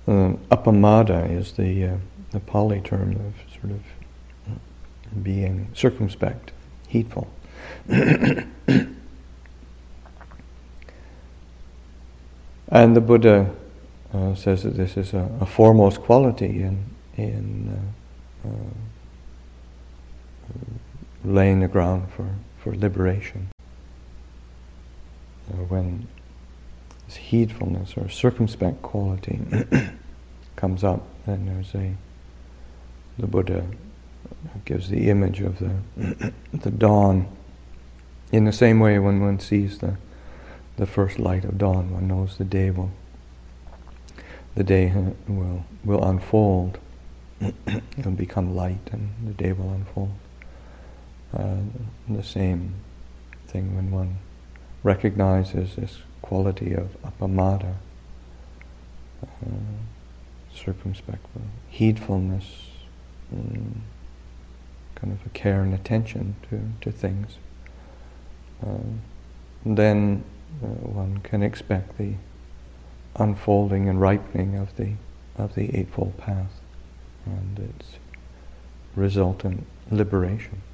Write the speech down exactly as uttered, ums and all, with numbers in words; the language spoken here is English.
Uh, appamada is the uh, the Pali term of sort of being circumspect, heedful. And the Buddha uh, says that this is a, a foremost quality in in uh, uh, laying the ground for, for liberation. Uh, when this heedfulness or circumspect quality comes up, then there's a the Buddha gives the image of the the dawn. In the same way, when one sees the the first light of dawn, one knows the day will the day will will unfold. It'll become light, and the day will unfold. Uh, the same thing when one recognizes this quality of appamada, uh, circumspect, heedfulness, um, kind of a care and attention to, to things, uh, then uh, one can expect the unfolding and ripening of the of the Eightfold Path and its resultant liberation.